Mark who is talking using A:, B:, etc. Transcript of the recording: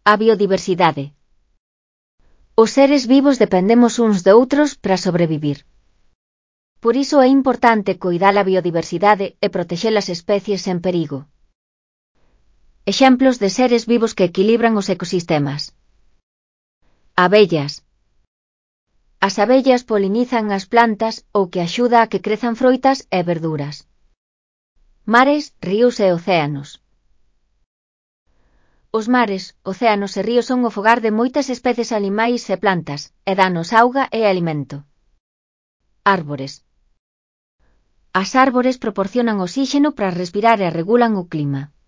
A: A biodiversidade. Os seres vivos dependemos uns de outros para sobrevivir. Por iso é importante coidar a biodiversidade e protexer as especies en perigo. Exemplos de seres vivos que equilibran os ecosistemas. Abellas. As abellas polinizan as plantas ou que axuda a que crezan froitas e verduras. Mares, ríos e océanos. Os mares, océanos e ríos son o fogar de moitas especies animais e plantas, e danos auga e alimento. Árbores. As árbores proporcionan oxíxeno para respirar e regulan o clima.